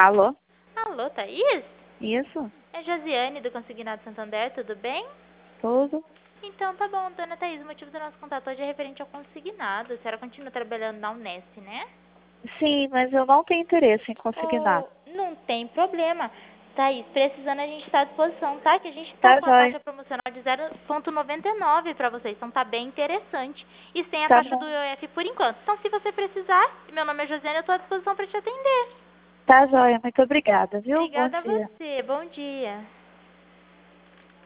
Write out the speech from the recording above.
Alô? Alô, Thaís? Isso? É Josiane do Consignado Santander, tudo bem? Tudo? Então tá bom, dona Thaís, o motivo do nosso contato hoje é referente ao consignado. A senhora continua trabalhando na Unesp, né? Sim, mas eu não tenho interesse em consignar. Não tem problema. Thaís, precisando a gente está à disposição, tá? Que a gente tá Tá com a jóia. taxa promocional de 0,99 para vocês, então tá bem interessante. E sem a Tá taxa do bom. IOF por enquanto. Então se você precisar, meu nome é Josiane, eu tô à disposição para te atender. Tá jóia. Muito obrigada, viu? Bom Obrigada a dia. você, bom dia.